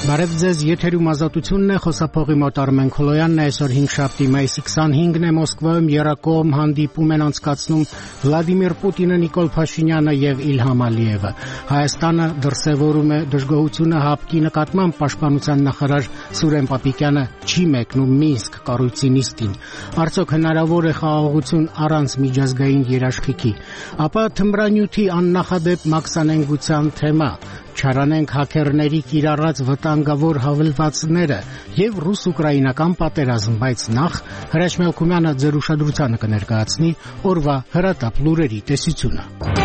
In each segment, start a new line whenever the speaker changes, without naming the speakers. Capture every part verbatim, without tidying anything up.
Բարև ձեզ, եթերում ազատությունն է, խոսափողի մոտ Արմեն Քոլոյանն է, այսօր հինգշաբթի մայիսի քսանհինգն է, Մոսկվայում երակողմ հանդիպում են անցկացնում Վլադիմիր Պուտինը, Նիկոլ Փաշինյանը եւ Իլհամ Ալիևը։ Հայաստանը դրսեւորում է դժգոհությունը ՀԱՊԿ-ի նկատմամբ, Պաշտպանության նախարար Սուրեն Պապիկյանը չի մեկնում Մինսկ կառույցի նիստին։ Արդյոք հնարավոր է խաղաղություն առանց միջազգային երաշխիքի։ Ապա թմրանյութի աննախադեպ մաքսանենգության թեմա, չարանենք հաքերների կիրառած վտանգավոր հավելվածները եւ ռուս-ուկրաինական պատերազմ, բայց նախ Հրաչ Մելքումյանը ձեր ուշադրությանը կներկայացնի օրվա հրատապ լուրերի տեսությունը։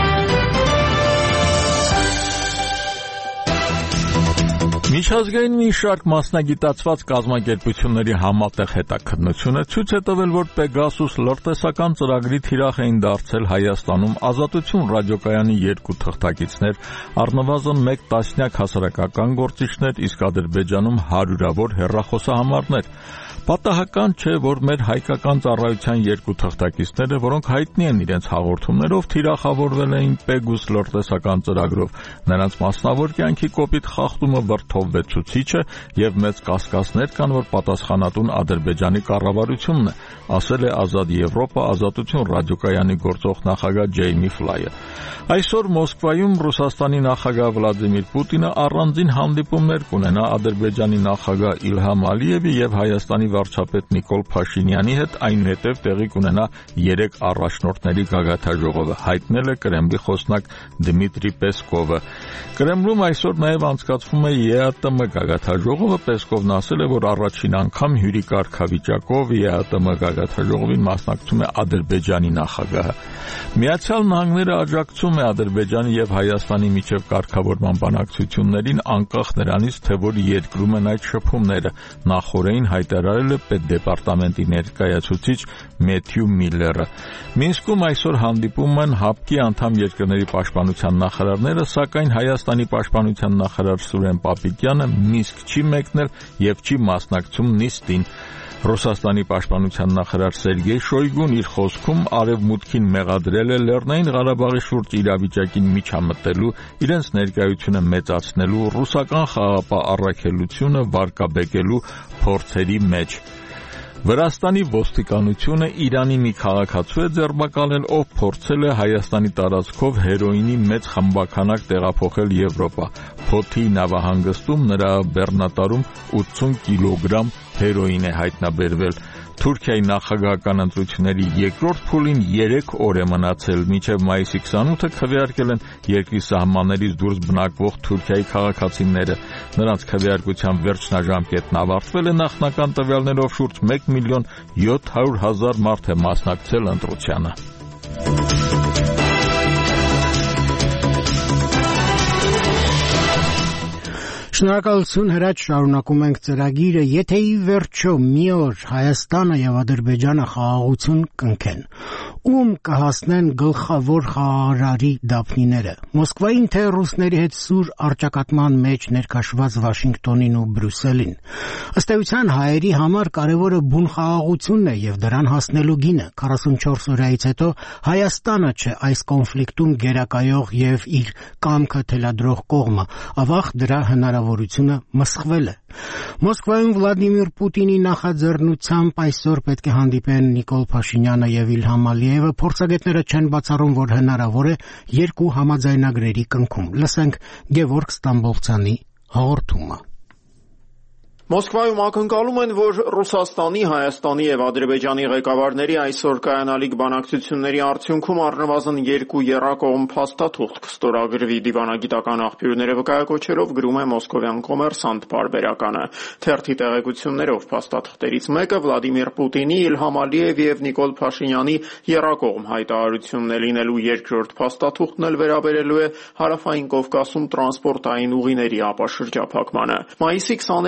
Միջազգային մի շարք մասնագիտացված կազմակերպությունների համատեղ հետաքննությունը ցույց է տվել, որ Պեգասուս լրտեսական ծրագրի թիրախ էին դարձել Հայաստանում Ազատություն ռադիոկայանի երկու թղթակիցներ, առնվազն մեկ տասնյակ հասարակական գործիչներ, իսկ Ադրբեջանում հարյուրավոր հեռախոսահամարներ։ Պատահական չէ, որ մեր հայկական ծառայության երկու թղթակիցները, որոնք հայտնի են իրենց հաղորդումներով, թիրախավորվել էին Պեգուս լրտեսական ծրագրով։ Նրանց մասնավոր կյանքի կոպիտ խախտումը վրդովվեցուցիչ է եւ մեծ կասկածներ կան, որ պատասխանատուն Ադրբեջանի կառավարությունն է, ասել է Ազատ Եվրոպա Ազատություն ռադիոկայանի գործող նախագահ Ջեյմի Ֆլայը։ Այսօր Մոսկվայում Ռուսաստանի նախագահ Վլադիմիր Պուտինը առանձին հանդիպումներ կունենա Ադրբեջանի նախագահ Իլհամ Ալիևի եւ Հայաստանի վարչապետ Նիկոլ Փաշինյանի հետ, այնուհետև տեղի կունենա երեք առաջնորդների գագաթնաժողովը, հայտնել է Կրեմլի խոսնակ Դմիտրի Պեսկովը։ Կրեմլում այսօր նաև անցկացվում է ԵԱՏՄ գագաթնաժողովը, Պեսկովն ասել է, որ առաջին անգամ հյուրի կարգավիճակով ԵԱՏՄ գագաթնաժողովին մասնակցում է Ադրբեջանի նախագահը։ Միացյալ Նահանգները աջակցում է Ադրբեջանի եւ Հայաստանի միջև կարգավորման բանակցություններին, անկախ նրանից, թե որ երկրում են այդ շփումները, նախորդին հայտարարել է Պետդեպարտամենտի ներկայացուցիչ Մեթյու Միլլերը։ Մինսկում այսօր հանդիպում են ՀԱՊԿ-ի անդամ երկրների պաշտպանության նախարարները, սակայն Հայաստանի պաշտպանության նախարար Սուրեն Պապիկյանը Մինսկ չի մեկնել եւ չի մասնակցում նիստին։ Ռուսաստանի պաշտպանության նախարար Սերգեյ Շոյգուն իր խոսքում արևմուտքին մեղադրել է Լեռնային Ղարաբաղի շուրջ իրավիճակին միջամտելու, իրենց ներկայությունը մեծացնելու, ռուսական խաղաղապահ առաքելությունը վարկաբեկելու փորձերի մեջ։ Վրաստանի ոստիկանությունը Իրանի մի քաղաքացու է ձերբակալել, ով փորձել է Հայաստանի տարածքով հերոինի մեծ խմբաքանակ տեղափոխել Եվրոպա։ Փոթի նավահանգստում նրա բեռնատարում ութսուն կիլոգրամ հերոին է հայտնաբերվել։ Թուրքիայի նախագահական ընտրությունների երկրորդ փուլին երեք օր է մնացել, մինչև մայիսի քսանութը քվեարկել են երկրի սահմաններից դուրս բնակվող Թուրքիայի քաղաքացիները։ Նրանց քվեարկության վերջնաժամկետն ավարտվել է, նախնական տվյալներով շուրջ մեկ միլիոն յոթ հարյուր հազար մարդ է մասնակցել ընտրությանը։
Շնորհակալություն, Հրաչ, շարունակում ենք ծրագիրը, եթե ի վերջո մի օր Հայաստանը եւ Ադրբեջանը խաղաղություն կնքեն, ում կհասնեն գլխավոր խաղարարի դափնիները, Մոսկվային թե ռուսների հետ սուր առճակատման մեջ ներկաշված Վաշինգտոնին ու Բրյուսելին։ Ըստ էության հայերի համար կարևորը բուն խաղաղությունն է եւ դրան հասնելու գինը։ քառասունչորս օրից հետո Հայաստանը չէ այս կոնֆլիկտում գերակայող եւ իր կամքը թելադրող կողմը, ավաղ դրա հնարավորությունը մսխվել է։ Մոսկվայում Վլադիմիր Պուտինի նախաձեռնությամբ այսօր պետք է հանդիպեն Նիկոլ Փաշինյանը եւ Իլհամ Ալիևը, փորձագետները չեն բացառում, որ հնարավոր է երկու համաձայնագրերի կնքում։ Լսենք Գևորգ Ստամբոլցյանի հաղորդումը։
Մոսկվայում ակնկալում են, որ Ռուսաստանի, Հայաստանի եւ Ադրբեջանի ղեկավարների այսօր կայանալիք բանակցությունների արդյունքում առնվազն երկու եռակողմ փաստաթուղթ կստորագրվի, դիվանագիտական աղբյուրները վկայակոչերով գրում է մոսկովյան Կոմերսանտ պարբերականը։ Թերթի տեղեկություններով փաստաթղթերից մեկը Վլադիմիր Պուտինի, Իլհամ Ալիև եւ Նիկոլ Փաշինյանի եռակողմ հայտարարությունն է լինելու, երկրորդ փաստաթուղթն էլ վերաբերելու է Հարավային Կովկասում տրանսպորտային ուղիների ապաշրջափակմանը։ Մայիսի քսաներեքին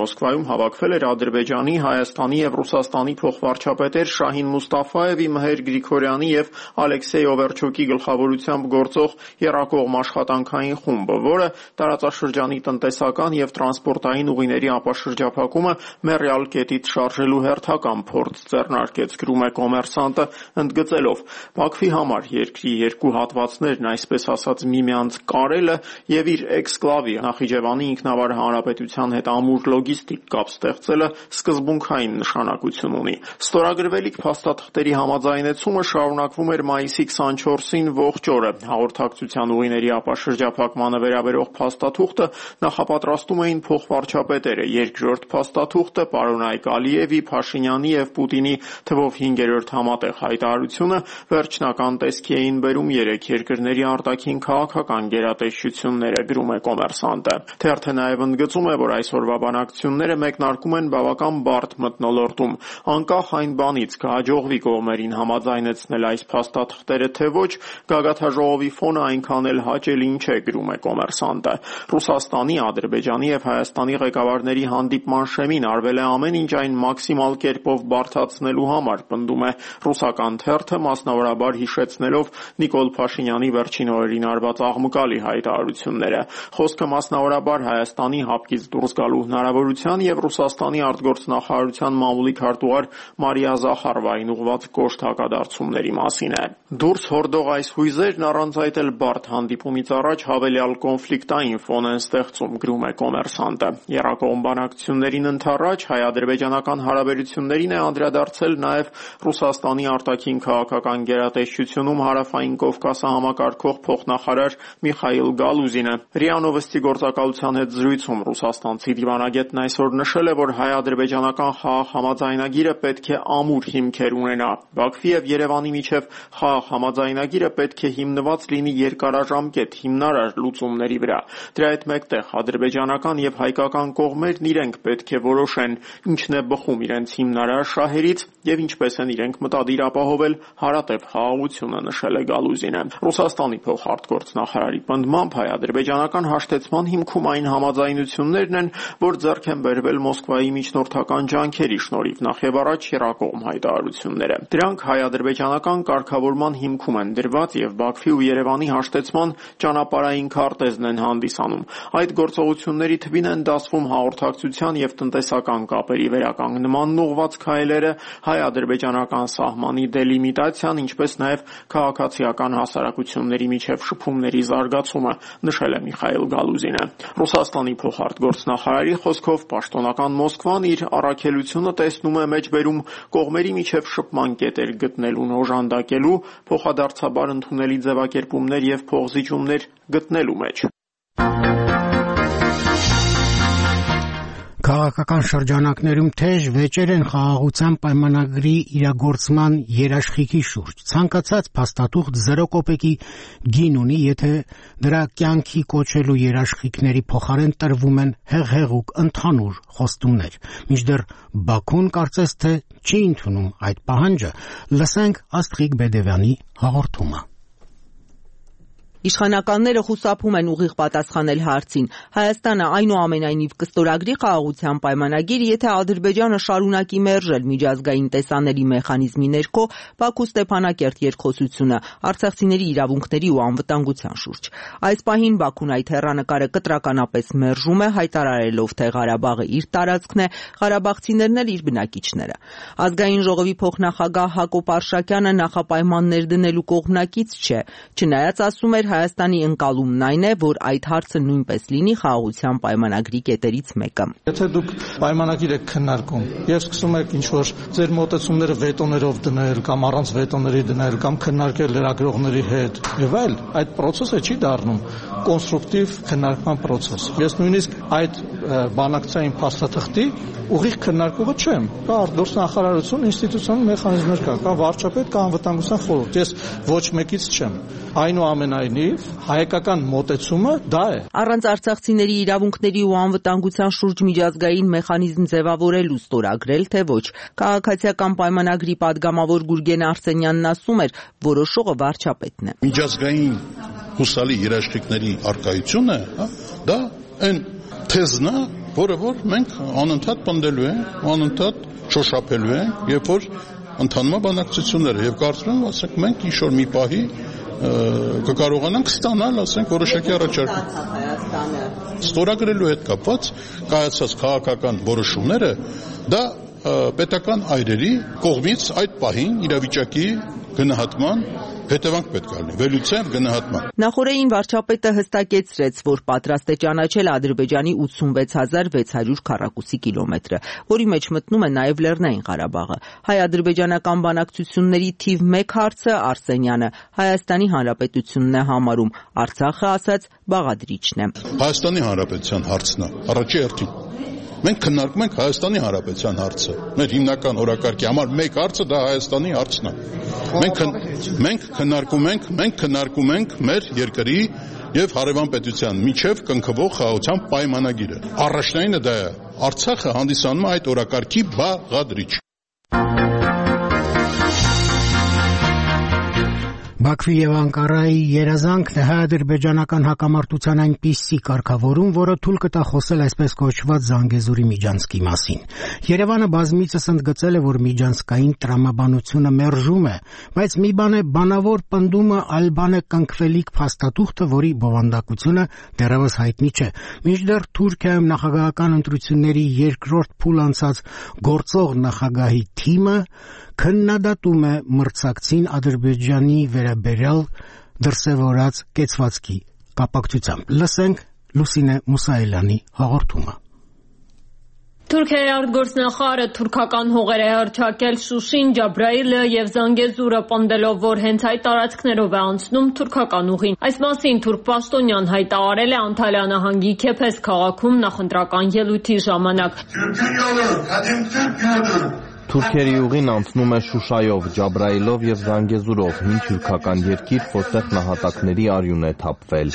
Մոսկվայում հավաքվել էր Ադրբեջանի, Հայաստանի եւ Ռուսաստանի փոխվարչապետեր Շահին Մուստաֆաևի, Մհեր Գրիգորյանի եւ Ալեքսեյ Օվերչուկի գլխավորությամբ գործող եռակողմ աշխատանքային խումբը, որը տարածաշրջանի տնտեսական եւ տրանսպորտային ուղիների ապաշրջափակումը մեռյալ կետից շարժելու հերթական փորձ ձեռնարկեց, գրում է Կոմերսանտը, ընդգծելով. Բաքվի համար երկրի երկու հատվածներն, այսպես ասած, միմյանց կարելը եւ իր էքսկլավի Նախիջևանի ինքնավար հանրապետության հետ ամուր լոգիստիկ կապ ստեղծելը սկզբունքային նշանակություն ունի։ Ստորագրվելիք փաստաթղթերի համաձայնեցումը շարունակվում էր մայիսի քսանչորսին ողջ օրը։ Հաղորդակցության ուղիների ապաշրջափակմանը վերաբերող փաստաթուղթը նախապատրաստում էին փոխվարչապետերը, երկրորդ փաստաթուղթը պարոն Ալիևի, Փաշինյանի եւ Պուտինի թվով հինգերորդ համատեղ հայտարարությունը վերջնական տեսքի էին բերում երեք երկրների արտաքին քաղաքական գերատեսչությունները, գրում է Կոմերսանտը։ Թերթը նաեւ ընդգծում է, որ այսօրվա բանակցությունները մեկնարկում են բավական բարդ մթնոլորտում։ Անկախ այն բանից կհաջողվի կողմերին համաձայնեցնել այս փաստաթղթերը թե ոչ, գագաթաժողովի ֆոնը այնքան էլ հաճելին չէ, գրում է Կոմերսանտը։ Ռուսաստանի, Ադրբեջանի եւ Հայաստանի ղեկավարների հանդիպման շեմին արվել է ամեն ինչ այն մաքսիմալ կերպով բարդացնելու համար, պնդում է ռուսական թերթը, մասնավորաբար հիշեցնելով Նիկոլ Փաշինյանի վերջին օրերին արված աղմկալի հայտարարությունները։ Խոսքը մասնավորաբար Հայաստանի հապկից դուրս գալու հնարավորության եւ Ռուսաստանի արտգործնախարարության մամուլի քարտուղար Մարիա Զախարովային ուղղված կոշտ հակադարձումների մասին է։ Դուրս հորդող այս հույզերն առանց այդ էլ բարդ հանդիպումից առաջ հավելյալ կոնֆլիկտային ֆոն են ստեղծում, գրում է Կոմերսանտը։ Եռակողմ բանակցություններին ընդառաջ հայ-ադրբեջանական հարաբերություններին է անդրադարձել նաև Ռուսաստանի արտաքին քաղաքական գերատեսչությունում հարավային Կովկասը համակարգող փոխնախարար Միխայիլ Գալուզինը։ ՌԻԱ Նովոստի գործակալության հետ զրույցում ռուսաստանցի դիվանագետն այսօր նշել է, որ հայ-ադրբեջանական խաղաղ համաձայնագիրը պետք է ամուր հիմքեր ունենա։ Բաքվի եւ Երևանի միջև խաղաղ համաձայնագիրը պետք է հիմնված լինի երկարաժամկետ հիմնարար լուծումների վրա։ Դրա հետ մեկտեղ ադրբեջանական եւ հայկական կողմերն իրենք պետք է որոշեն ինչն է բխում իրենց հիմնարար շահերից եւ ինչպես են իրենք մտադիր ապահովել հարատև խաղաղությունը, նշել է Գալուզինը։ Ռուսաստանի փոխարտգործնախարարի պնդմամբ հայ-ադրբեջանական հաշտեցման հիմքում այն համաձայնություններն են, որ ձեռք են բերվել Մոսկվայի միջնորդական ջանքերի շնորհիվ, նախևառաջ եռակողմ հայտարարությունները։ Դրանք հայ-ադրբեջանական կարգավորման հիմքում են դրված եւ Բաքվի ու Երևանի հաշտեցման ճանապարհային քարտեզն են հանդիսանում։ Այդ գործողությունների թվին են դասվում հաղորդակցության եւ տնտեսական կապերի վերականգնմանն ուղղված քայլերը, հայ-ադրբեջանական սահմանի դելիմիտացիան, ինչպես նաեւ քաղաքացիական հասարակությունների միջև շփումների զարգացումը, նշել է Միխայիլ Գալուզինը։ Ռուսաստանի փոխարտգործնախարարի խոսքով պաշտոնական Մոսկվան իր առաքելությունը տեսնում է մեջբերում կողմերի միջև շփման կետեր գտնելուն օժանդակելու, փոխադարձաբար ընդունելի ձևակերպումներ եւ փոխզիջումներ գտնելու մեջ։
Քաղաքական շրջանակներում թեժ վեճեր են խաղաղության պայմանագրի իրագործման երաշխիքի շուրջ։ Ցանկացած փաստաթուղթ զրո կոպեկի գին ունի, եթե դրա կյանքի կոչելու երաշխիքների փոխարեն տրվում են հեղեղուկ ընդհանուր խոստումներ։ Մինչդեռ Բաքուն կարծես թե չի ընդունում այդ պահանջը։ Լսենք Աստղիկ Բեդևյանի հաղորդումը։
Իշխանականները խուսափում են ուղիղ պատասխանել հարցին։ Հայաստանը այնուամենայնիվ կստորագրի խաղաղության պայմանագիր, եթե Ադրբեջանը շարունակի մերժել միջազգային տեսանելի մեխանիզմի ներքո Բաքու-Ստեփանակերտ երկխոսությունը արցախցիների իրավունքների ու անվտանգության շուրջ։ Այս պահին Բաքուն այդ հեռանկարը կտրականապես մերժում է, հայտարարելով, թե Ղարաբաղը իր տարածքն է, ղարաբաղցիներն էլ իր բնակիչները։ Ազգային ժողովի փոխնախագահ Հակոբ Արշակյանը նախապայմաններ դնելու կողմնակից չէ, չնայած ասում էր Հայաստանի ընկալումն այն է, որ այդ հարցը նույնպես լինի խաղաղության պայմանագրի կետերից մեկը։
Եթե դուք պայմանագիր եք քննարկում եւ սկսում եք ինչ-որ ձեր մոտեցումները վետոներով դնել կամ առանց վետոների դնել կամ քննարկել լրագրողների հետ եւ այլ, այդ process-ը չի դառնում կոնստրուկտիվ քննարկման process։ Ես նույնիսկ այդ բանակցային փաստաթղթի ուղիղ քննարկողը չեմ։ Կա արտգործնախարարություն, ինստիտուցիոնալ մեխանիզմներ կա, կա վարչապետ, կա անվտանգության խորհուրդ։ Ես ոչ մեկից չեմ։ Այնուամենայնիվ հայկական մոտեցումը դա է։
Առանց արցախցիների իրավունքների ու անվտանգության շուրջ միջազգային մեխանիզմ ձևավորելու ստորագրել, թե ոչ։ Քաղաքացիական պայմանագրի падգամավոր Գուրգեն Արսենյանն ասում էր, որոշողը վարչապետն է։
Միջազգային հուսալի երաշխիքների արկայությունը, դա այն թեզն է, որը որ մենք անընդհատ պնդելու ենք, անընդհատ շոշափելու ենք, երբ որ ընդհանուր բանակցությունները եւ կարծում եմ, ասենք մենք ինչ-որ մի պահի կկարողանանք ստանալ, ասենք, որոշակի առաջարկում։ Ստորագրելու հետ կապված կայացած քաղաքական որոշումները դա պետական այրերի կողմից այդ պահին իրավիճակի գնահատման հետևանք պետք է լինի, վերլուծեմ գնահատման։
Նախորդին վարչապետը հստակեցրեց, որ պատրաստ է ճանաչել Ադրբեջանի ութսունվեց հազար վեց հարյուր քառակուսի կիլոմետրը, որի մեջ մտնում է նաև Լեռնային Ղարաբաղը։ Հայ-ադրբեջանական բանակցությունների թիվ մեկ հարցը Արսենյանը Հայաստանի Հանրապետությունն է համարում, Արցախը ասաց բաղադրիչն է։
Հայաստանի Հանրապետության հարցն է, առաջի հերթին։ Մենք քննարկում ենք Հայաստանի Հանրապետության հարցը։ Մեր հիմնական օրակարգի համար մեկ հարցը դա Հայաստանի հարցն է։ Մենք մենք քննարկում ենք, մենք քննարկում ենք մեր երկրի եւ հարևան պետության միջև կնքվող խաղաղության պայմանագիրը։ Առաջնայինը դա է։ Արցախը հանդիսանում է այդ օրակարգի բաղադրիչ։
Բաքվի եւ Անկարայի երազանքն է հայ-ադրբեջանական հակամարտության այնպիսի կարգավորում, որը թույլ կտա խոսել այսպես կոչված Զանգեզուրի միջանցքի մասին։ Երևանը բազմիցս ընդգծել է, որ միջանցքային տրամաբանությունը մերժում է, բայց մի բան է բանավոր պնդումը, այլ բան է կնքվելիք փաստաթուղթը, որի բովանդակությունը դեռևս հայտնի չէ։ Մինչդեռ Թուրքիայում նախագահական ընտրությունների երկրորդ փուլ անցած գործող նախագահի թիմը քննադատում է մրցակցին Ադրբեջանի վերաբերյալ դրսևորած կեցվածքի կապակցությամբ։ Լսենք Լուսինե Մուսայելյանի հաղորդումը։
Թուրքիայի արտգործնախարարը թուրքական հողեր է հռչակել Շուշին, Ջաբրայիլը եւ Զանգեզուրը, պնդելով, որ հենց այդ տարածքներով է անցնում թուրքական ուղին։ Այս մասին թուրք պաշտոնյան հայտարարել է Անտալիա նահանգի Քեփես քաղաքում նախընտրական ելույթի ժամանակ։
Թուրքերի ուղին անցնում է Շուշայով, Ջաբրայիլով եւ Զանգեզուրով, հին թուրքական երկիր, որտեղ նահատակների արյուն է թափվել։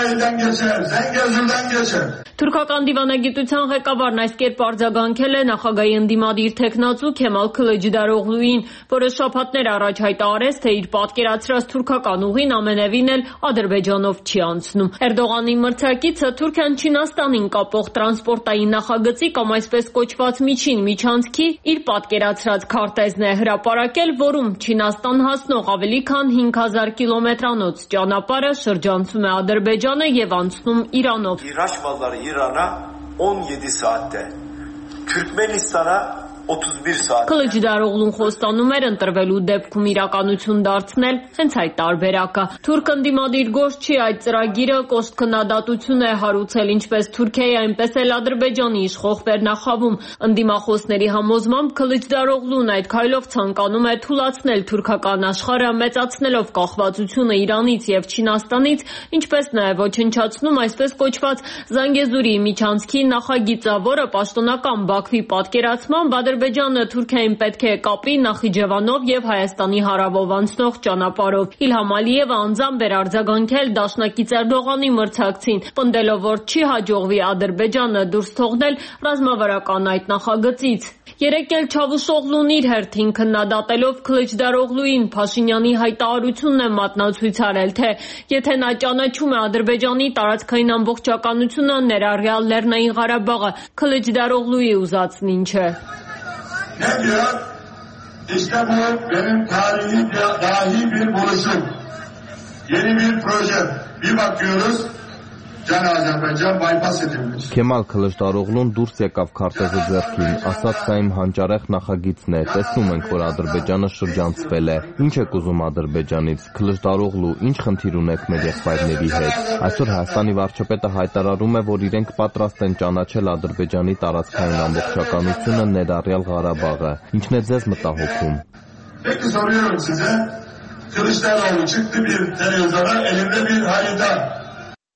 Թուրքական դիվանագիտության ղեկավարն այս կերպ արձագանքել է նախագահի ընդդիմադիր թեկնածու Քեմալ Քլիջդարօղլուին, որը շաբաթներ առաջ հայտարարեց, թե իր պատկերացրած թուրքական ուղին ամենևին էլ Ադրբեջանով չի անցնում։ Էրդողանի մրցակիցը Թուրքիան Չինաստանին կապող տրանսպորտային նախագծի կամ այսպես կոչված միջին միջանցքի իր պատկերացրած քարտեզն է հրապարակել, որում Չինաստան հասնող ավելի քան հինգ հազար կիլոմետրանոց ճանապարհը շրջանցում է Ադրբեջանը եւ անցնում Իրանով։
İran'a on yedi saatte, Türkmenistan'a otuz bir saat։
Քլիջդարօղլուն խոստանում էր ընտրվելու դեպքում իրականություն դարձնել հենց այդ տարբերակը։ Թուրք ընդդիմադիր գործչի այդ ծրագիրը կոշտ քննադատություն է հարուցել ինչպես Թուրքիայի, այնպես էլ Ադրբեջանի իշխող վերնախավում։ Ընդդիմախոսների համոզմամբ Քլիջդարօղլուն այդ քայլով ցանկանում է թուլացնել թուրքական աշխարհը, մեծացնելով կախվածությունը Իրանից եւ Չինաստանից, ինչպես նաեւ ոչնչացնում այսպես կոչված Զանգեզուրի միջանցքի նախագիծը, որը պաշտոնական Բաքվի պատկերացմամբ Ադրբեջանը Թուրքիային պետք է կապի Նախիջևանով եւ Հայաստանի հարավով անցնող ճանապարհով։ Իլհամ Ալիևը անձամբ էր արձագանքել դաշնակից Էրդողանի մրցակցին, պնդելով, որ չի հաջողվի Ադրբեջանը դուրս թողնել ռազմավարական այդ նախագծից։ Երեկ էլ Չավուշօղլուն իր հերթին քննադատելով Քլիջդարօղլուին Փաշինյանի հայտարարությունն է մատնացույց արել, թե եթե նա ճանաչում է Ադրբեջանի տարածքային ամբողջականությունը, ներառյալ Լեռնային Ղարաբաղը, Քլիջդարօղլուի ուզածն ինչ է։
Ne diyor? İşte bu benim tarihi dahi bir buluşum. Yeni bir proje. Bir bakıyoruz. Can Azerbaycan bypass edilmiş.
Քեմալ Քլիջդարօղլուն դուրս եկավ քարտեզը ձեռքին, ասաց սա իմ հանճարեղ նախագիծն է, տեսնում ենք, որ Ադրբեջանը շրջանցվել է։ Ինչ եք ուզում Ադրբեջանից, Քլիջդարօղլու, ինչ խնդիր ունեք մեր եղբայրների հետ։ Այսօր Հայաստանի վարչապետը հայտարարում է, որ իրենք պատրաստ են ճանաչել Ադրբեջանի տարածքային ամբողջականությունը, ներառյալ Ղարաբաղը։ Ինչն է ձեզ մտահոգում։
Peki soruyorum size. Kılıçdaroğlu çıktı bir televizyona, elinde bir harita.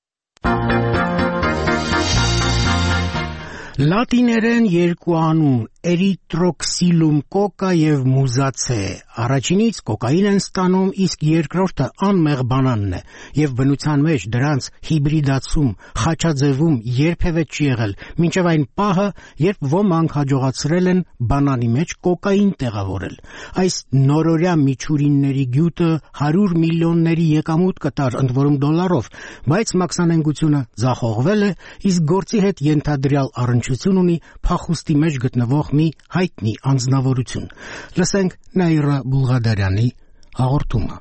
Լատիներեն երկու անուն էրիտրոքսիլում կոկա եւ մուզացե։ Առաջինից կոկային են ստանում, իսկ երկրորդը անմեղ բանանն է, եւ բնության մեջ դրանց հիբրիդացում, խաչաձևում երբևէ չի եղել, մինչև այն պահը, երբ ոմանք հաջողացրել են բանանի մեջ կոկային տեղավորել։ Այս նորորյա միջուրինների գյուտը հարյուր միլիոնների եկամուտ կտար, ընդ որում դոլարով, բայց մաքսանենգությունը ձախողվել է, իսկ գործի հետ ենթադրյալ առնչություն ունի փախուստի մեջ գտնվող մի հայտնի անձնավորություն։ Լսենք Նաիրա Բուլղադարյանի հաղորդումը։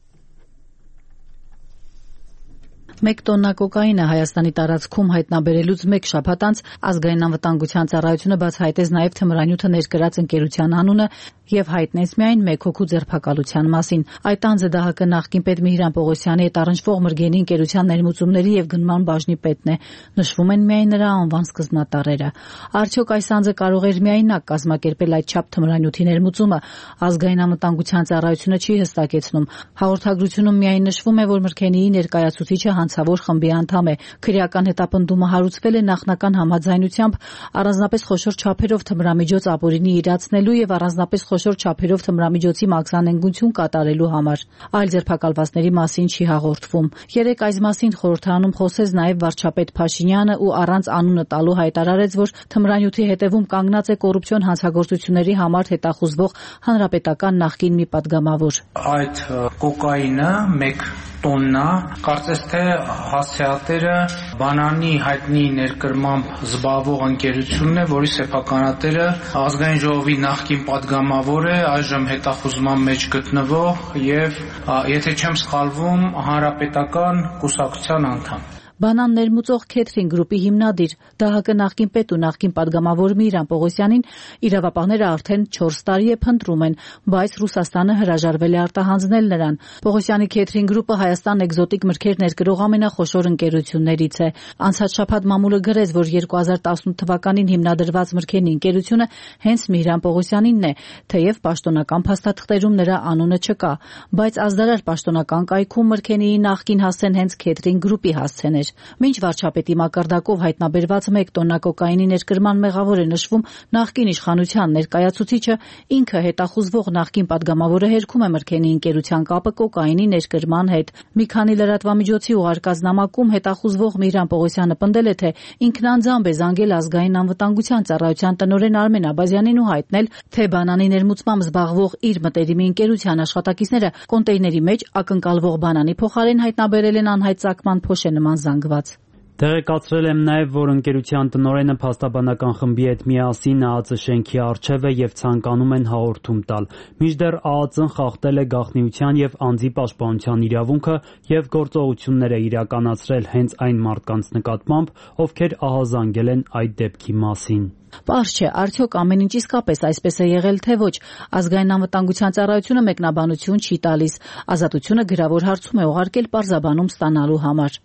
Մեկ տոննա կոկայինը Հայաստանի տարածքում հայտնաբերելուց մեկ շաբաթ անց ազգային անվտանգության ծառայությունը բացահայտեց նաև թմրանյութը ներկրած ընկերության անունը եւ հայտնեց միայն մեկ հոգու ձերբակալության մասին։ Այդ անձը Դահ Կը նախկին պետ Միհիրան Պողոսյանի հետ առնչվող Մրգենի ընկերության ներմուծումների եւ գնման բաժնի պետն է։ Նշվում են միայն նրա անվան սկզբնատառերը։ Արդյոք այս անձը կարող էր միայնակ կազմակերպել այդչափ թմրանյութի ներմուծումը, ազգային անվտանգության ծառայությունը չի հստակեցնում։ Հաղորդագրությունում միայն նշվում է, որ Մրգենիի ներկայացուցիչը հանցավոր խմբի անդամ է։ Քրեական հետապնդումը հարուցվել է նախնական համաձայնությամբ առանձնապես խոշոր չափերով թմրամիջոց ապօրինի իրացնելու եւ առանձնապես խոշոր չափերով թմրամիջոցի մաքսանենգություն կատարելու համար։ Այլ ձերբակալվածների մասին չի հաղորդվում։ Երեկ այս մասին խորհրդարանում խոսեց նաեւ վարչապետ Փաշինյանը ու առանց անունը տալու հայտարարեց, որ թմրանյութի հետևում կանգնած է կոռուպցիոն հանցագործությունների համար հետախուզվող հանրապետական նախկին մի падգամավոր։
Այդ կոկայինը մեկ տոննա, կարծես թե հասցեատերը բանանի հայտնի ներկրմամբ զբաղվող ընկերությունն է, որի սեփականատերը ազգային ժողովի նախկին падգամավոր է, այժմ հետախուզման մեջ գտնվող եւ եթե չեմ սխալվում, հանրապետական կուսակցության անդամ։
Բանան ներմուծող Քեթրին գրուպի հիմնադիր Դահ Կը նախկին պետ ու նախկին падգամավոր Միհիրան Պողոսյանին իրավապահները արդեն չորս տարի է փնտրում են, բայց Ռուսաստանը հրաժարվել է արտահանձնել նրան։ Պողոսյանի Քեթրին գրուպը Հայաստան էկզոտիկ մրգեր ներկրող ամենախոշոր ընկերություններից է։ Անցած շաբաթ մամուլը գրեց, որ երկու հազար տասնութ թվականին հիմնադրված Մրգենի ընկերությունը հենց Միհիրան Պողոսյանինն է, թեև պաշտոնական փաստաթղթերում նրա անունը չկա, բայց ազդարար պաշտոնական կայքում Մրգենիի նախկին հասցեն հենց Քեթրին գրուպի հասցեն էր։ Մինչ վարչապետի մակարդակով հայտնաբերված մեկ տոննա կոկայինի ներկրման մեղավոր է նշվում նախկին իշխանության ներկայացուցիչը, ինքը հետախուզվող նախկին падգամավորը հերքում է Մրգենի ընկերության կապը կոկայինի ներկրման հետ։ Մի քանի լրատվամիջոցի ուղարկած նամակում հետախուզվող Միհիրան Պողոսյանը պնդել է, թե ինքն անձամբ է զանգել ազգային անվտանգության ծառայության տնօրեն Արմեն Աբազյանին ու հայտնել, թե բանանի ներմուծմամբ զբաղվող իր մտերիմի ընկերության աշխատակիցները կոնտեյների մեջ ակնկալվող բանանի փոխարեն հայտնաբերել են անհայտ ծագման փոշե նման զանգված։
Տեղեկացրել եմ նաև, որ ընկերության տնօրենը փաստաբանական խմբի հետ միասին ԱԱԾ շենքի առջև է եւ ցանկանում են հաղորդում տալ։ Մինչդեռ ԱԱԾ-ն խախտել է գաղտնիության եւ անձի պաշտպանության իրավունքը եւ գործողություններ է իրականացրել հենց այն մարդկանց նկատմամբ, ովքեր ահազանգել են այդ դեպքի մասին։
Պարզ չէ, արդյոք ամեն ինչ իսկապես այսպես է եղել, թե ոչ։ Ազգային անվտանգության ծառայությունը մեկնաբանություն չի տալիս։ Ազատությունը գրավոր հարցում է ուղարկել պարզաբանում ստանալու համար։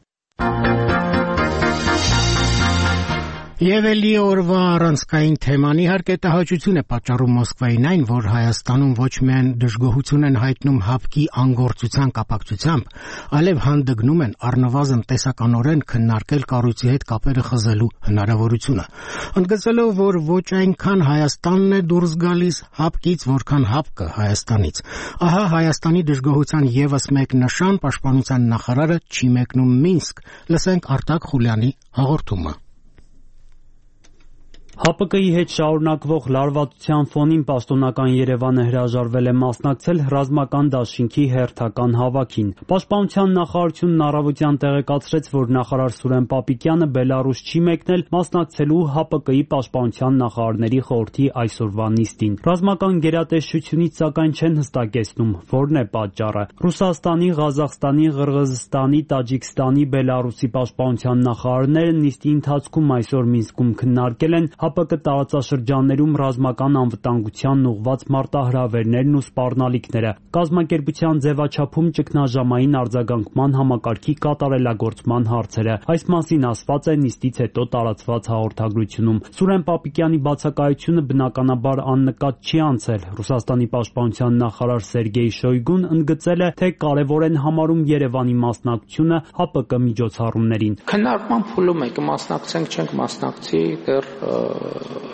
Եվ էլի օրվա առանցքային թեման իհարկե տհաճություն է պատճառում Մոսկվային այն, որ Հայաստանում ոչ միայն դժգոհություն են հայտնում հապկի անգործության կապակցությամբ, այլև հանդգնում են առնվազն տեսականորեն քննարկել կառույցի հետ կապերը խզելու հնարավորությունը։ Ընդգծելով, որ ոչ այնքան Հայաստանն է դուրս գալիս հապկից, որքան հապկը Հայաստանից։ Ահա Հայաստանի դժգոհության եւս մեկ նշան պաշտպանության նախարարը չի մեկնում Մինսկ։ Լսենք Արտակ Խուլյանի հաղորդումը։
ՀԱՊԿ-ի հետ շարունակվող լարվածության ֆոնին պաշտոնական Երևանը հրաժարվել է մասնակցել ռազմական դաշինքի հերթական հավաքին։ Պաշտպանության նախարարությունն առավոտյան տեղեկացրեց, որ նախարար Սուրեն Պապիկյանը Բելարուս չի մեկնել մասնակցելու ՀԱՊԿ-ի պաշտպանության նախարարների խորհրդի այսօրվա նիստին։ Ռազմական գերատեսչությունից սակայն չեն հստակեցնում, որն է պատճառը։ Ռուսաստանի, Ղազախստանի, Ղրղզստանի, Տաջիկստանի, Բելարուսի պաշտպանության նախարարները նիստի ընթացքում այսօր Մինսկում քննարկել են ՀԱՊԿ տարածաշրջաններում ռազմական անվտանգությանն ուղղված մարտահրավերներն ու սպառնալիքները, կազմակերպության ձևաչափում ճգնաժամային արձագանքման համակարգի կատարելագործման հարցերը։ Այս մասին ասված է նիստից հետո տարածված հաղորդագրությունում։ Սուրեն Պապիկյանի բացակայությունը բնականաբար աննկատ չի անցել։ Ռուսաստանի պաշտպանության նախարար Սերգեյ Շոյգուն ընդգծել է, թե կարևոր են համարում Երևանի մասնակցությունը ՀԱՊԿ միջոցառումներին։
Քննարկման փուլում է կմասնակցենք, չենք մասնակցի, դեռ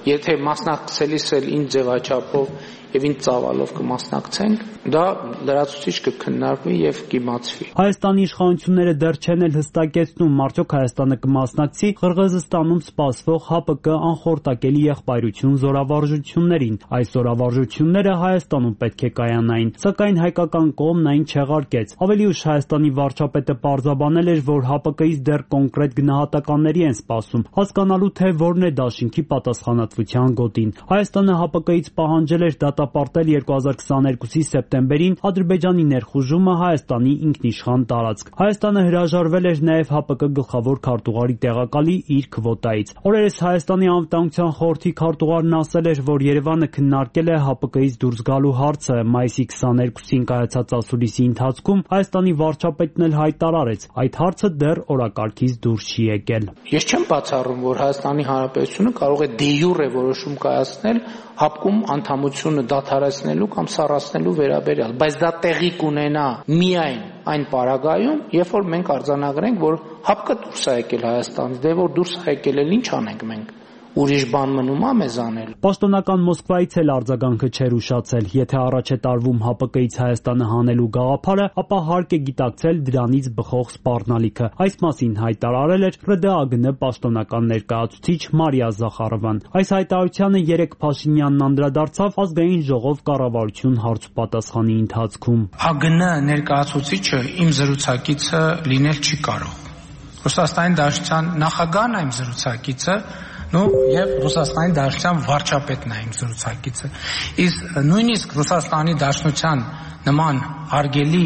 Եթե մասնակցելիս էլ ինչ ձևաչափով եւ ինչ ծավալով կմասնակցենք, դա լրացուցիչ կքննարկվի եւ կիմացվի։
Հայաստանի իշխանությունները դեռ չեն էլ հստակեցնում, արդյոք Հայաստանը կմասնակցի Ղրղըզստանում սպասվող ՀԱՊԿ անխորտակելի եղբայրություն զորավարժություններին։ Այս զորավարժությունները Հայաստանում պետք է կայանային, սակայն հայկական կողմն այն չեղարկեց։ Ավելի ուշ Հայաստանի վարչապետը պարզաբանել էր, որ ՀԱՊԿ-ից դեռ կոնկրետ գնահատականների են սպասում, հասկանալու թե որն է դաշինքի պատասխանատվության գոտին։ Հայաստանը ՀԱՊԿ-ից պահանջել էր դատապարտել երկու հազար քսաներկուսի սեպտեմբերին Ադրբեջանի ներխուժումը Հայաստանի ինքնիշխան տարածք։ Հայաստանը հրաժարվել էր նաև ՀԱՊԿ գլխավոր քարտուղարի տեղակալի իր քվոտայից։ Օրերս Հայաստանի անվտանգության խորհրդի քարտուղարն ասել էր, որ Երևանը քննարկել է ՀԱՊԿ-ից դուրս գալու հարցը։ Մայիսի քսաներկուսին կայացած ասուլիսի ընթացքում Հայաստանի վարչապետն էլ հայտարարեց, այդ հարցը դեռ օրակարգից դուրս չի եկել։
Ես չեմ բացառում, որ Հայաստանի Հանրապետությունը կարող է դե յուրե որոշում կայացնել ՀԱՊԿ-ում անդամությունը դադարեցնելու կամ սառեցնելու վերաբերյալ, բայց դա տեղի կունենա միայն այն պարագայում, երբ որ մենք արձանագրենք, որ ՀԱՊԿ-ը դուրս է եկել Հայաստանից, դե որ դուրս է եկել, ինչ անենք մենք։ Ուրիշ բան մնում է մեզ անել։
Պաշտոնական Մոսկվայից էլ արձագանքը չէր ուշացել։ Եթե առաջ է տարվում ՀԱՊԿ-ից Հայաստանը հանելու գաղափարը, ապա հարկ է գիտակցել դրանից բխող սպառնալիքը։ Այս մասին հայտարարել էր ՌԴԱԳՆ պաշտոնական ներկայացուցիչ Մարիա Զախարովան։ Այս հայտարարությանը երեկ Փաշինյանն անդրադարձավ ազգային ժողով կառավարություն հարցուպատասխանի ընթացքում։
ԱԳՆ ներկայացուցիչը իմ զրուցակիցը լինել չի կարող։ Ռուսաստանի Դաշնության նախագահն է իմ զրուցակիցը, Ну, եւ Ռուսաստանի Դաշնության վարչապետն է իմ զրուցակիցը։ Իսկ նույնիսկ Ռուսաստանի Դաշնության նման հարգելի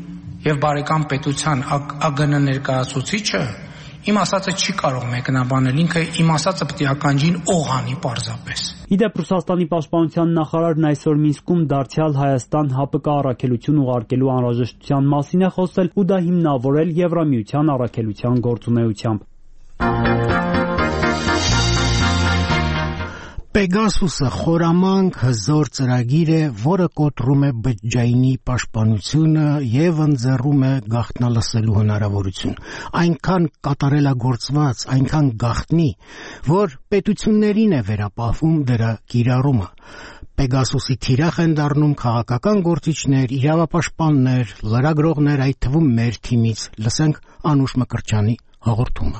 եւ բարեկամ պետության ԱԳՆ ներկայացուցիչը իմ ասածը չի կարող մեկնաբանել, ինքը իմ ասածը պետք է ականջին օղանի պարզապես։
Իդեպ Ռուսաստանի պաշտպանության նախարարն այսօր Մինսկում դարձյալ Հայաստան ՀԱՊԿ առաքելություն ուղարկելու անհրաժեշտության մասին է խոսել ու դա հիմնավորել Եվրամիության առաքելության գործունեությամբ։
Պեգասուսը խորամանկ հզոր ծրագիր է, որը կոտրում է բջջայինի պաշտպանությունը եւ ընձեռում է գաղտնալսելու հնարավորություն։ Այնքան կատարելագործված, այնքան գաղտնի, որ պետություններին է վերապահվում դրա կիրառումը։ Պեգասուսի թիրախ են դառնում քաղաքական գործիչներ, իրավապաշտպաններ, լրագրողներ, այդ թվում մեր թիմից։ Լսենք Անուշ Մկրտչյանի հաղորդումը։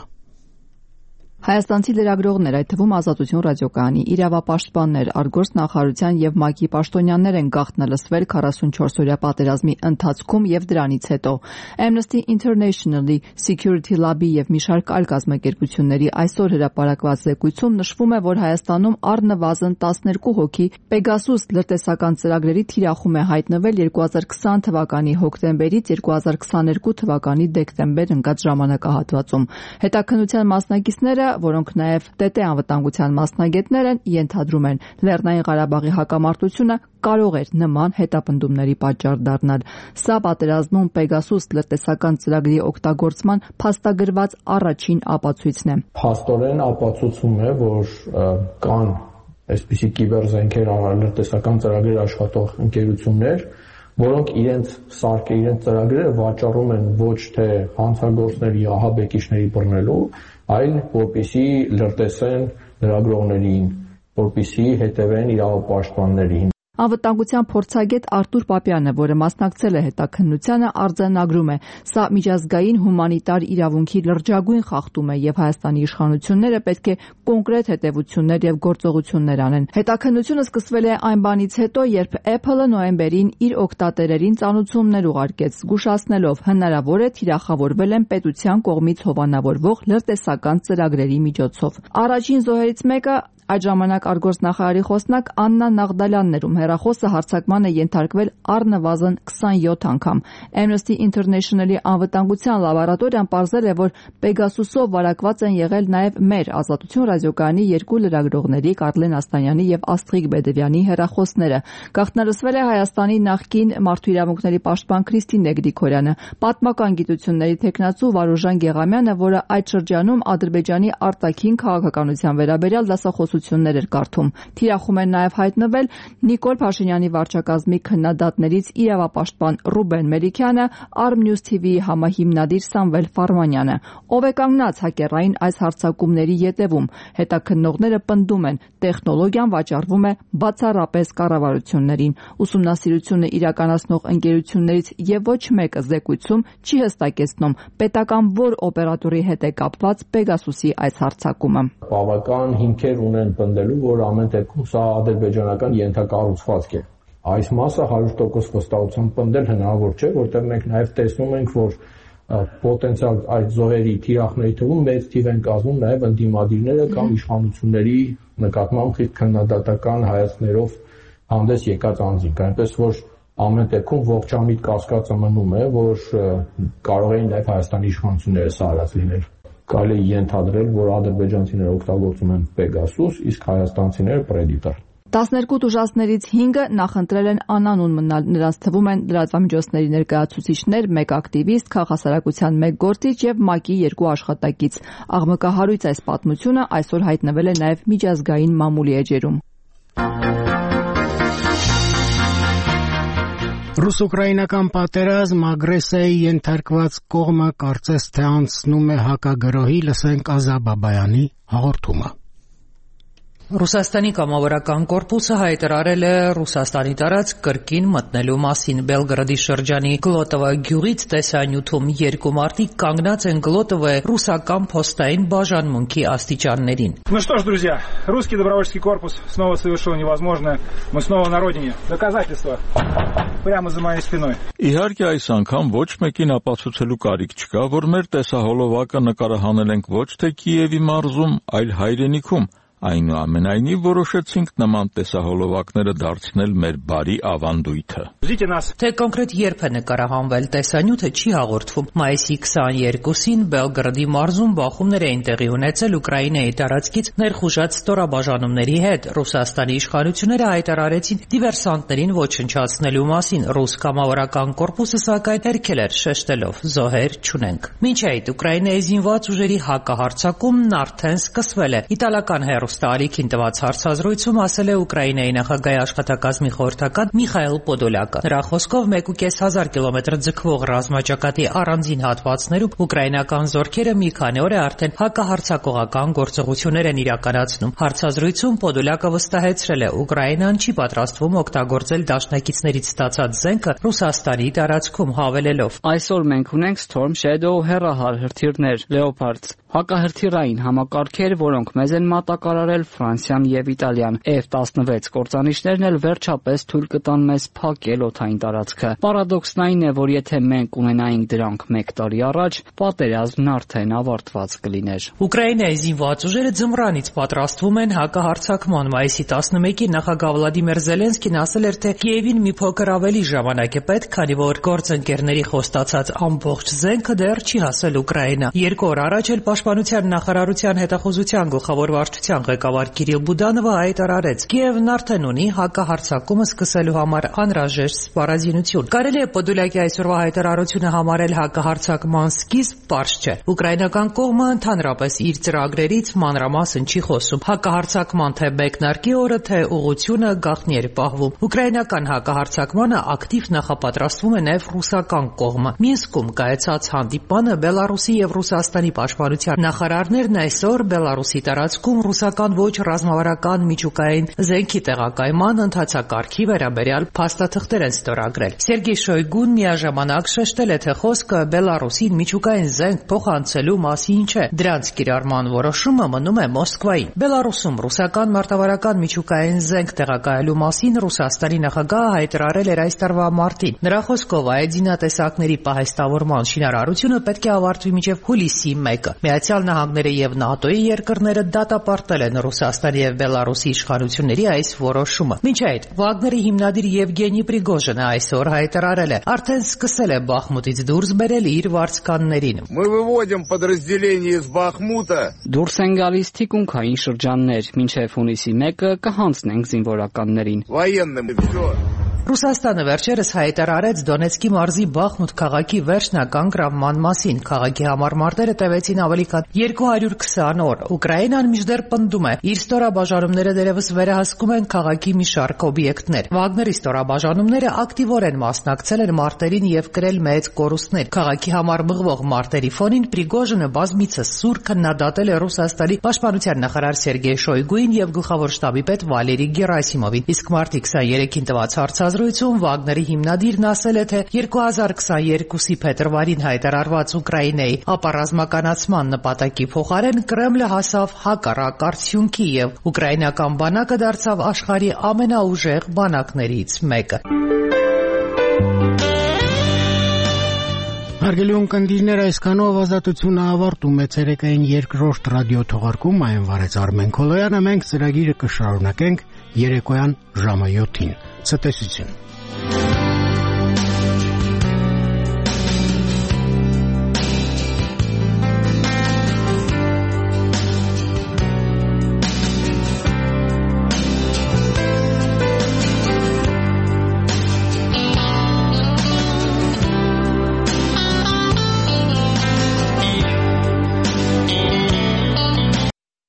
Հայաստանցի լրագրողներ, այդ թվում Ազատություն ռադիոկայանի իրավապաշտպաններ, արտգործնախարարության եւ ՄԱԿ-ի պաշտոնյաներ են գաղտնալսվել քառասունչորս-օրյա պատերազմի ընթացքում եւ դրանից հետո։ Amnesty International-ի Security Lab-ի եւ մի շարք այլ կազմակերպությունների այսօր հրապարակված զեկույցում նշվում է, որ Հայաստանում առնվազն տասներկու հոգի Pegasus լրտեսական ծրագրերի թիրախում է հայտնվել երկու հազար քսան թվականի հոկտեմբերից երկու հազար քսաներկու թվականի դեկտեմբեր ընկած ժամանակահատվածում։ Հետաքննության մասնակիցները, որոնք նաև ՏՏ անվտանգության մասնագետներ են, ենթադրում են, Լեռնային Ղարաբաղի հակամարտությունը կարող էր նման հետապնդումների պատճառ դառնալ։ Սա պատերազմում Pegasus լրտեսական ծրագրի օգտագործման փաստագրված առաջին ապացույցն է։
Փաստորեն ապացուցում է, որ կան այսպիսի կիբերզենքեր լրտեսական ծրագրեր աշխատող ընկերություններ, որոնք իրենց սարքը, իրենց ծրագրերը վաճառում են ոչ թե հանցագործների, ահաբեկիչների բռնելու, այլ որպեսզի լրտեսեն լրագրողներին, որպեսզի հետևեն իրավապաշտպաններին։
Անվտանգության փորձագետ Արտուր Պապյանը, որը մասնակցել է հետաքննությանը, արձանագրում է, սա միջազգային հումանիտար իրավունքի լրջագույն խախտում է եւ Հայաստանի իշխանությունները պետք է կոնկրետ հետևություններ եւ գործողություններ անեն։ Հետաքննությունը սկսվել է այն բանից հետո, երբ Apple-ը նոյեմբերին իր օգտատերերին ծանուցումներ ուղարկեց, զգուշացնելով հնարավոր է թիրախավորվել են պետության կողմից հովանավորվող լրտեսական ծրագրերի միջոցով։ Առաջին զոհերից մեկը այդ ժամանակ արտգործնախարարի խոսնակ Աննա Նաղդալյանն էր, ում հեռախոսը հարձակման է ենթարկվել առնվազն քսանյոթ անգամ։ Amnesty International-ի անվտանգության լաբորատորիան պարզել է, որ Pegasus-ով վարակված են եղել նաև մեր Ազատություն ռադիոկայանի երկու լրագրողների Կարլեն Աստանյանի եւ Աստղիկ Բեդևյանի հեռախոսները։ Գաղտնալսվել է Հայաստանի նախկին մարդու իրավունքների պաշտպան Քրիստին Նեգրիքորյանը, պատմական գիտությունների թեկնածու Վարուժան Գեղամյանը, որը այդ շրջանում Ադրբեջանի արտաքին քաղաքականության վերաբերյալ դասախոս խոստություններ էր կարդում։ Թիրախում էր նաև հայտնվել Նիկոլ Փաշինյանի վարչակազմի քննադատներից իրավապաշտպան Ռուբեն Մելիքյանը, Arm-News T V-ի համահիմնադիր Սամվել Ֆարմանյանը։ Ով է կանգնած հակերային այս հարձակումների ետևում։ Հետաքննողները պնդում են, տեխնոլոգիան վաճառվում է բացառապես կառավարություններին։ Ուսումնասիրությունը իրականացնող ընկերություններից եւ ոչ մեկը զեկույցում չի հստակեցնում պետական որ օպերատորի հետ է կապված Pegasus-ի այս հարձակումը։
Բավական հիմքեր ունեն պնդելու, որ ամեն դեպքում սա ադրբեջանական ենթակառուցվածք է։ Այս մասը հարյուր տոկոս վստահությամբ պնդել հնարավոր չէ, որտեղ մենք նաև տեսնում ենք, որ պոտենցիալ այդ զոհերի թիրախների թվում մեծ թիվ են կազմում նաև ընդդիմադիրները կամ իշխանությունների նկատմամբ խիստ քննադատական հայացքներով հանդես եկած անձինք, այնպես որ ամեն դեպքում ողջամիտ կասկածը մնում է, որ կարող էին նաև Հայաստանի իշխանությունները սա արած լինել։ Կարելի է ենթադրել, որ ադրբեջանցիները օգտագործում են Pegasus, իսկ հայաստանցիները Predator։
տասներկու տուժածներից հինգը նախընտրել են անանուն մնալ, նրանց թվում են լրատվամիջոցների ներկայացուցիչներ, մեկ ակտիվիստ, քաղաքասարակության մեկ գործիչ եւ ՄԱԿ-ի երկու աշխատակից։ Աղմկահարույց այս պատմությունը այսօր հայտնվել է նաեւ միջազգային մամուլի էջերում։
Ռուս-ուկրաինական պատերազմ ագրեսիայի ենթարկված կողմը կարծես թե անցնում է հակագրոհի, լսենք Ազա Բաբայանի հաղորդումը։
Ռուսաստանի կամավորական կորպուսը հայտարարել է Ռուսաստանի տարածք կրկին մտնելու մասին։ Բելգրադի շրջանի Գլոտովա գյուղից տեսանյութում երկու մարդիկ կանգնած են Գլոտովը ռուսական փոստային բաժանմունքի աստիճաններին։
Ну что ж, друзья, русский добровольческий корпус снова совершил невозможное. Мы снова на родине. Доказательства прямо за моей спиной.
Իհարկե այս անգամ ոչ մեկին ապացուցելու կարիք չկա, որ մեր տեսահոլովակը նկարահանել ենք ոչ թե Կիևի մարզում, այլ հայրենիքում։ Այնուամենայնիվ որոշեցինք նման տեսահոլովակները դարձնել մեր բարի ավանդույթը։
Թե կոնկրետ երբ է նկարահանվել տեսանյութը չի հաղորդվում։ Մայիսի քսաներկուսին Բելգրադի մարզում բախումներ էին տեղի ունեցել Ուկրաինայի տարածքից ներխուժած ստորաբաժանումների հետ։ Ռուսաստանի իշխանությունները հայտարարեցին դիվերսանտներին ոչնչացնելու մասին։ Ռուս կամավորական կորպուսը սակայն հերքել էր շեշտելով զոհեր չունենք։ Մինչ այդ Ուկրաինայի զինված ուժերի հակահարձակումն արդեն սկսվել է։ Իտալական հեռուստաալիքին տված հարցազրույցում ասել է Ուկրաինայի նախագահի աշխատակազմի խորհրդական Միխայել Պոդոլյակը։ Նրա խոսքով մեկ ու կես հազար կիլոմետր ձգվող ռազմաճակատի առանձին հատվածներում ուկրաինական զորքերը մի քանի օր է արդեն հակահարձակողական գործողություններ են իրականացնում։ Հարցազրույցում Պոդոլյակը վստահեցրել է Ուկրաինան չի պատրաստվում օգտագործել դաշնակիցներից ստացած զենքը Ռուսաստանի տարածքում, հավելելով.
Այսօր մենք ունենք Storm Shadow հեռահար հրթիռներ, Leopards, հակահրթիռային համակարգեր, որոնք մեզ են մատակարարել Ֆրանսիան եւ Իտալիան։ F տասնվեց կործանիչներն էլ վերջապես թույլ կտան մեզ փակել օդային տարածքը։ Պարադոքսն այն է, որ եթե մենք ունենայինք դրանք մեկ տարի առաջ, պատերազմն արդեն ավարտված կլիներ։
Ուկրաինայի զինված ուժերը ձմռանից պատրաստվում են հակահարձակման։ Մայիսի տասնմեկին նախագահ Վլադիմիր Զելենսկին ասել էր, թե Կիևին մի փոքր ավելի ժամանակ է պետք, քանի որ գործընկերների խոստացած ամբողջ զենքը դեռ չի հասել Ուկրաինա։ Երկու օր առաջ էլ Պաշտպանության նախարարության հետախուզության գլխավոր վարչության ղեկավար Կիրիլ Բուդանովը հայտարարեց. Կիևն արդեն ունի հակահարձակումը սկսելու համար անհրաժեշտ սպառազինություն։ Կարելի է Պոդոլյակի այսօրվա հայտարարությունը համարել հակահարձակման սկիզբ, պարզ չէ։ Ուկրաինական կողմը ընդհանրապես իր ծրագրերից մանրամասն չի խոսում։ Հակահարձակման թե մեկնարկի օրը, թե ուղղությունը գաղտնի էր պահվում։ Ուկրաինական հակահարձակմանը ակտիվ նախապատրաստվում է նաև ռուսական կողմը։ Մինսկում կայացած հանդիպանը Բելարուսի եւ Ռուսաստանի պաշտպանության նախարարներն այսօր Բելարուսի տարածքում ռուսական ոչ ռազմավարական միջուկային զենքի տեղակայման ընթացակարգի վերաբերյալ փաստաթղթեր են ստորագրել։ Սերգեյ Շոյգուն միաժամանակ շեշտել է, թե խոսքը Բելարուսին միջուկային զենք փոխանցելու մասին չէ։ Դրանց կիրառման որոշումը մնում է Մոսկվային։ Բելարուսում ռուսական մարտավարական միջուկային զենք տեղակայելու մասին Ռուսաստանի նախագահը հայտարարել էր այս տարվա մարտին։ Նրա խոսքով այդ զինատեսակների պահեստավորման շինարարությունը պետք է ավարտվի մինչև հուլիսի մեկը։ Միացյալ Նահանգները եւ ՆԱՏՕ-ի երկրները դատապարտել են Ռուսաստանի եւ Բելարուսի իշխանությունների այս որոշումը։ Մինչ այդ Վագների հիմնադիր Եվգենի Պրիգոժինը այսօր հայտարարել է, արդեն սկսել է Բախմուտից դուրս բերել իր վարձկաններին։
Мы выводим подразделения из Бахмута.
Դուրս են գալիս թիկունքային շրջաններ, մինչև հունիսի մեկը կհանձնենք զինվորականներին։
Военным всё.
Ռուսաստանը վերջերս հայտարարեց Դոնեցկի մարզի Բախմուտ քաղաքի վերջնական գրավման մասին։ Քաղաքի համար մարտերը տևեցին ավելի քան երկու հարյուր քսան օր։ Ուկրաինան մինչդեռ պնդում է, իր ստորաբաժանումները դերևս վերահսկում են քաղաքի մի շարք օբյեկտներ։ Վագների ստորաբաժանումները ակտիվորեն մասնակցել են մարտերին եւ կրել մեծ կորուստներ։ Քաղաքի համար մղվող մարտերի ֆոնին Պրիգոժինը բազմիցս սուր քննադատել է Ռուսաստանի պաշտպանության նախարար Սերգեյ Շոյգուին եւ գլխավոր շտաբի պետ Վալերի Գերասիմովին։ Իսկ մարտի քսաներեքին տված հարցազրույցում Վագների հիմնադիրն ասել է, թե երկու հազար քսաներկուսի փետրվարին հայտարարված Ուկրաինայի ապառազմականացման նպատակի փոխարեն Կրեմլը հասավ հակառակ արդյունքի եւ ուկրաինական բանակը դարձավ աշխարհի ամենաուժեղ բանակներից մեկը։
Հարգելի ունկնդիրներ, այսքանով ազատությունը ավարտում է ցերեկային երկրորդ ռադիո թողարկում, այն վարեց Արմեն Քոլոյանը, մենք ծրագիրը կշարունակենք երեկոյան ժամը յոթին։ Ցտեսություն։